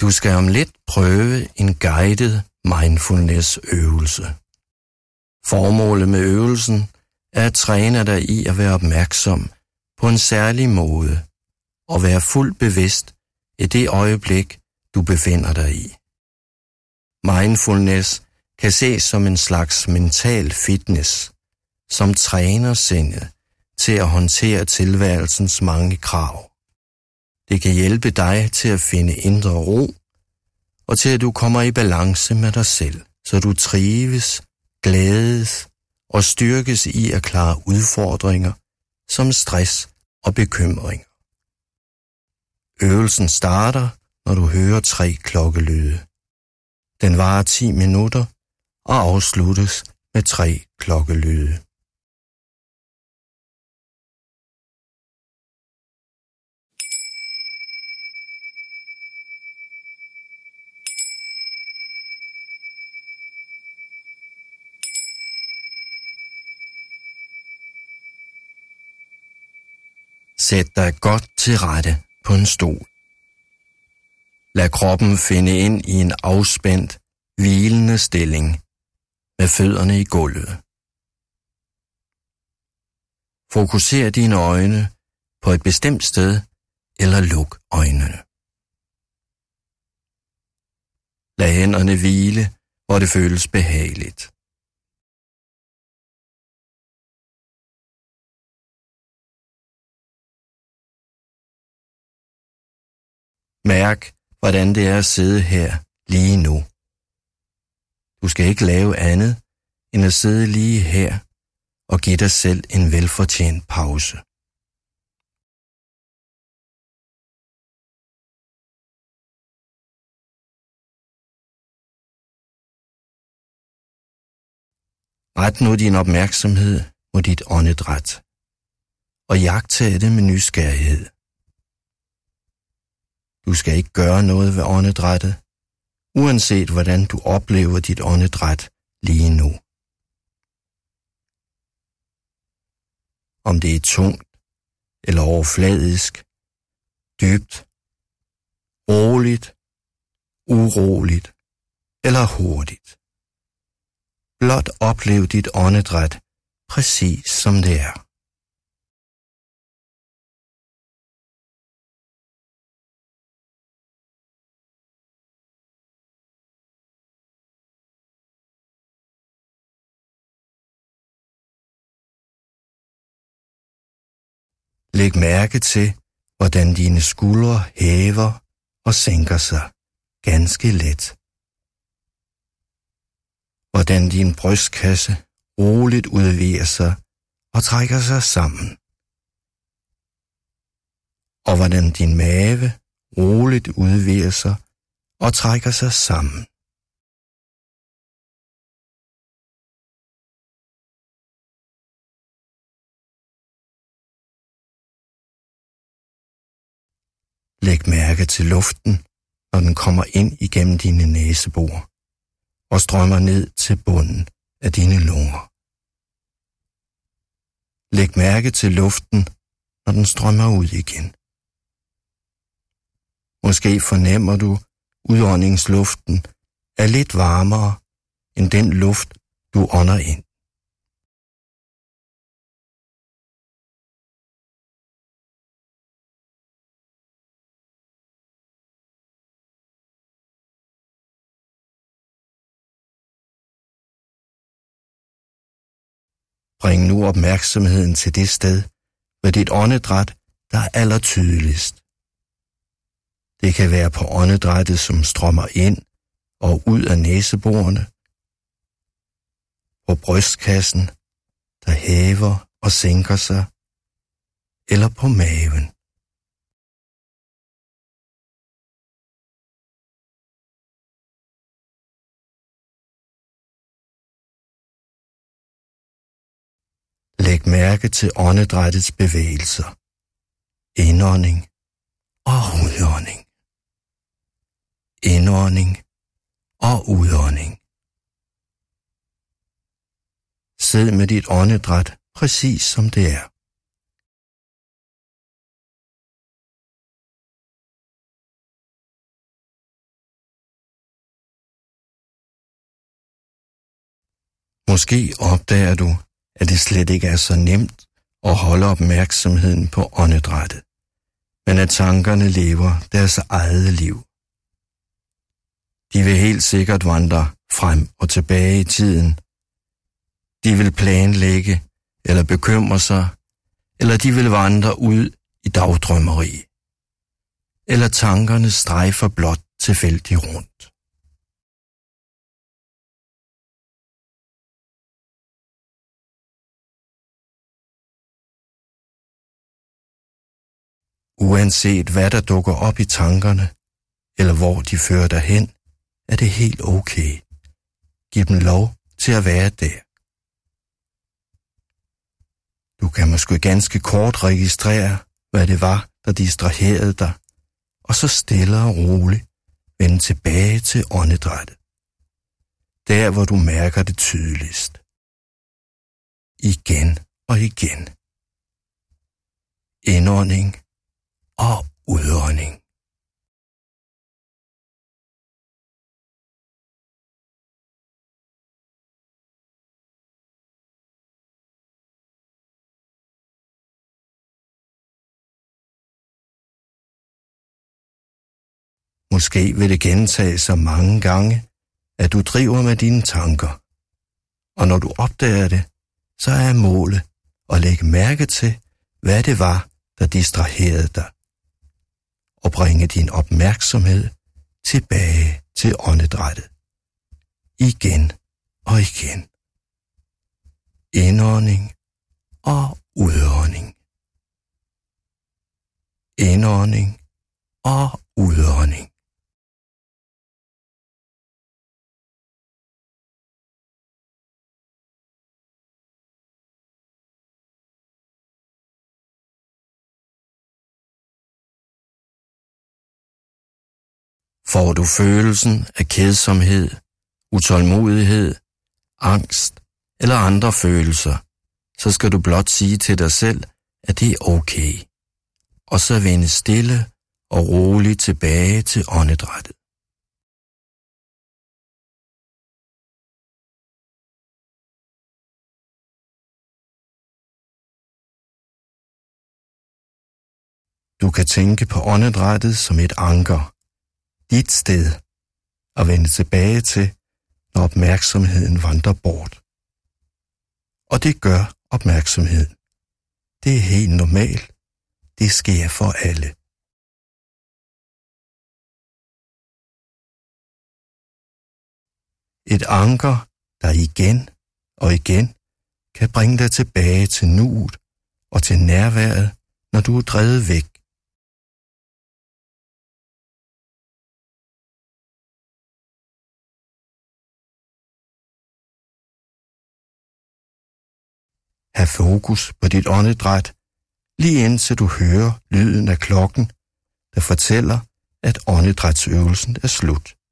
Du skal om lidt prøve en guided mindfulness-øvelse. Formålet med øvelsen er at træne dig i at være opmærksom på en særlig måde og være fuldt bevidst i det øjeblik, du befinder dig i. Mindfulness kan ses som en slags mental fitness, som træner sindet til at håndtere tilværelsens mange krav. Det kan hjælpe dig til at finde indre ro, og til at du kommer i balance med dig selv, så du trives, glædes og styrkes i at klare udfordringer som stress og bekymringer. Øvelsen starter, når du hører 3 klokkelyde. Den varer 10 minutter og afsluttes med 3 klokkelyde. Sæt dig godt til rette på en stol. Lad kroppen finde ind i en afspændt, hvilende stilling med fødderne i gulvet. Fokuser dine øjne på et bestemt sted eller luk øjnene. Lad hænderne hvile, hvor det føles behageligt. Mærk, hvordan det er at sidde her lige nu. Du skal ikke lave andet end at sidde lige her og give dig selv en velfortjent pause. Ret nu din opmærksomhed mod dit åndedræt og iagttag det med nysgerrighed. Du skal ikke gøre noget ved åndedrættet, uanset hvordan du oplever dit åndedræt lige nu. Om det er tungt eller overfladisk, dybt, roligt, uroligt eller hurtigt. Blot oplev dit åndedræt præcis som det er. Læg mærke til, hvordan dine skuldre hæver og sænker sig ganske let. Hvordan din brystkasse roligt udvider sig og trækker sig sammen. Og hvordan din mave roligt udvider sig og trækker sig sammen. Læg mærke til luften, når den kommer ind igennem dine næsebor og strømmer ned til bunden af dine lunger. Læg mærke til luften, når den strømmer ud igen. Måske fornemmer du, at udåndingsluften er lidt varmere end den luft, du ånder ind. Bring nu opmærksomheden til det sted ved dit åndedræt, der er allertydeligst. Det kan være på åndedrættet, som strømmer ind og ud af næseborene, på brystkassen, der hæver og sænker sig, eller på maven. Læg mærke til åndedrættets bevægelser, indånding og udånding, indånding og udånding. Sid med dit åndedræt præcis som det er. Måske opdager du, at det slet ikke er så nemt at holde opmærksomheden på åndedrættet, men at tankerne lever deres eget liv. De vil helt sikkert vandre frem og tilbage i tiden. De vil planlægge eller bekymre sig, eller de vil vandre ud i dagdrømmeri. Eller tankerne strejfer blot tilfældigt rundt. Uanset hvad der dukker op i tankerne, eller hvor de fører dig hen, er det helt okay. Giv dem lov til at være der. Du kan måske ganske kort registrere, hvad det var, der distraherede dig, og så stille og roligt vende tilbage til åndedrættet. Der, hvor du mærker det tydeligst. Igen og igen. Indånding og udånding. Måske vil det gentage sig mange gange, at du driver med dine tanker. Og når du opdager det, så er målet at lægge mærke til, hvad det var, der distraherede dig. Og bringe din opmærksomhed tilbage til åndedrættet. Igen og igen. Indånding og udånding. Indånding og udånding. Får du følelsen af kedsomhed, utålmodighed, angst eller andre følelser, så skal du blot sige til dig selv, at det er okay, og så vende stille og roligt tilbage til åndedrættet. Du kan tænke på åndedrættet som et anker, dit sted, at vende tilbage til, når opmærksomheden vandrer bort. Og det gør opmærksomheden. Det er helt normalt. Det sker for alle. Et anker, der igen og igen kan bringe dig tilbage til nuet og til nærværet, når du er drevet væk. Hav fokus på dit åndedræt, lige indtil du hører lyden af klokken, der fortæller, at åndedrætsøvelsen er slut.